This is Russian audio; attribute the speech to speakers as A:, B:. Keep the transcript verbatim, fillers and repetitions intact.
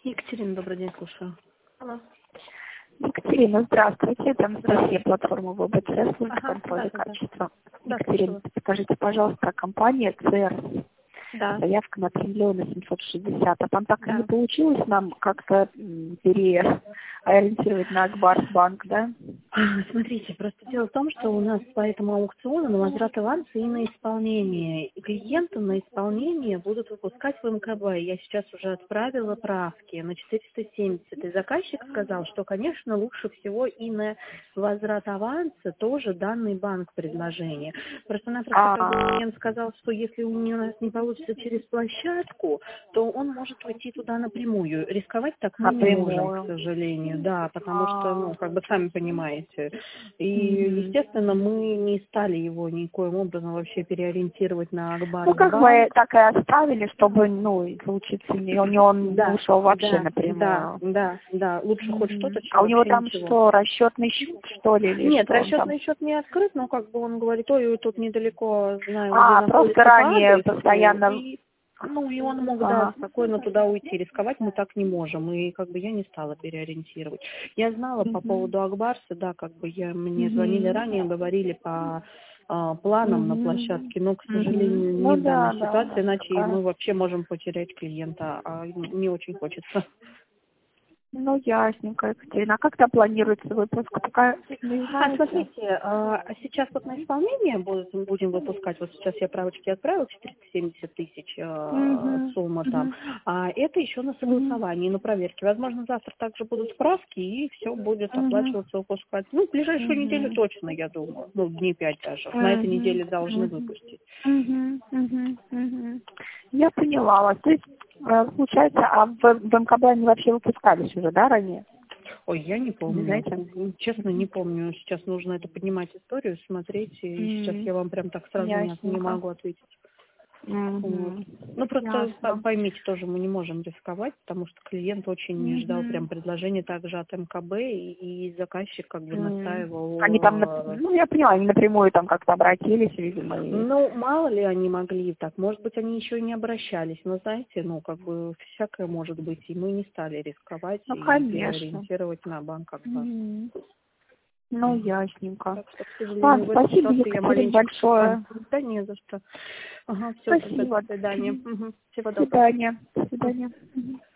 A: Екатерина, добрый день, слушаю.
B: Алло. Екатерина, здравствуйте. Это Анастасия, платформа ВБЦ, служба
A: Ага,
B: контроля
A: да, да,
B: качества.
A: да.
B: Екатерина,
A: Да,
B: скажите, пожалуйста, компания ЦР,
A: да,
B: заявка на три миллиона семьсот шестьдесят, а там так и не
A: да.
B: получилось нам как-то м, переориентировать на Акбарсбанк, да?
A: А, Смотрите, просто дело в том, что у нас по этому аукциону на возврат аванса и на исполнение. И клиенты на исполнение будут выпускать в МКБ. Я сейчас уже отправила правки на четыреста семьдесят. И заказчик сказал, что, конечно, лучше всего и на возврат аванса тоже данный банк предложение. Просто-напросто как бы
B: А,
A: клиент сказал, что если у нас не получится через площадку, то он может уйти туда напрямую. Рисковать так мы не можем, к
B: напрямую.
A: сожалению, да, потому что, ну,
B: А,
A: как бы сами понимаете. И,
B: мгм.
A: естественно, мы не стали его никоим образом вообще переориентировать на
B: Ну, как мы
A: Акбарсбанк.
B: так и оставили, чтобы, ну, и получиться, не, не он не
A: Да,
B: ушел вообще
A: да, да,
B: напрямую.
A: да, да. Лучше хоть что-то,
B: Мгм.
A: чем
B: А у него
A: вообще
B: там
A: ничего.
B: что, расчетный счет, что ли, или
A: Нет,
B: что он там?
A: расчетный счет не открыт, но как бы он говорит, ой, тут недалеко знаю, где
B: А, просто
A: находится по
B: ранее
A: адресу,
B: постоянно...
A: и ну, и он мог, да,
B: Ага.
A: спокойно туда уйти, рисковать мы так не можем, и как бы я не стала переориентировать. Я знала по
B: Мгм.
A: поводу Акбарса, да, как бы я, мне звонили
B: Мгм.
A: ранее, говорили по а, планам на
B: Мгм.
A: площадке, но, к
B: Мгм.
A: сожалению, не
B: Ну
A: в данной
B: да, да, у
A: ситуации,
B: нас
A: иначе
B: такая.
A: мы вообще можем потерять клиента, а не очень хочется.
B: Ну, ясненько, Екатерина. А когда планируется выпуск? Пока не
A: А
B: знаете?
A: смотрите, а, сейчас вот на исполнение будем, будем выпускать, вот сейчас я правочки отправила, четыреста семьдесят тысяч а,
B: Угу.
A: сумма там,
B: Угу.
A: а это еще на
B: Угу.
A: согласовании, на проверке. Возможно, завтра также будут справки, и все будет
B: Угу.
A: оплачиваться, выпускать. Ну, в ближайшую неделю
B: Угу.
A: точно, я думаю, ну, дней пять даже. На этой
B: Угу.
A: неделе должны
B: Угу.
A: выпустить.
B: Угу. Угу. Угу. Я поняла вас. То есть, э, получается, а в, в МКБ они вообще выпускались уже, да, ранее?
A: Ой, я не
B: Не
A: помню.
B: знаете?
A: Честно, не помню. Сейчас нужно это поднимать историю, смотреть, и сейчас
B: М,
A: я вам прям так сразу не, не
B: Ясненько.
A: могу ответить. Вот.
B: Мгм.
A: Ну, просто по-
B: Ясно.
A: поймите, тоже мы не можем рисковать, потому что клиент очень не ждал прям
B: Мгм.
A: предложения также от МКБ, и, и заказчик как бы
B: М. Они там, нап-
A: настаивал. э,
B: ну, я поняла, они напрямую там как-то обратились, видимо, и...
A: Ну, мало ли они могли так, может быть, они еще и не обращались, но знаете, ну, как бы всякое может быть, и мы не стали рисковать
B: Ну,
A: и
B: конечно.
A: переориентировать на банк Акбарс.
B: Мгм. Ну, ясненько.
A: Так что, к сожалению,
B: Ладно,
A: в этой
B: спасибо,
A: ситуации я
B: Екатерина,
A: маленечко в
B: большое.
A: Да не за что. Ага, все, тогда до
B: Спасибо.
A: свидания.
B: Мгм.
A: Мгм. Всего
B: До
A: доброго.
B: свидания. До
A: Мгм.
B: свидания. Мгм.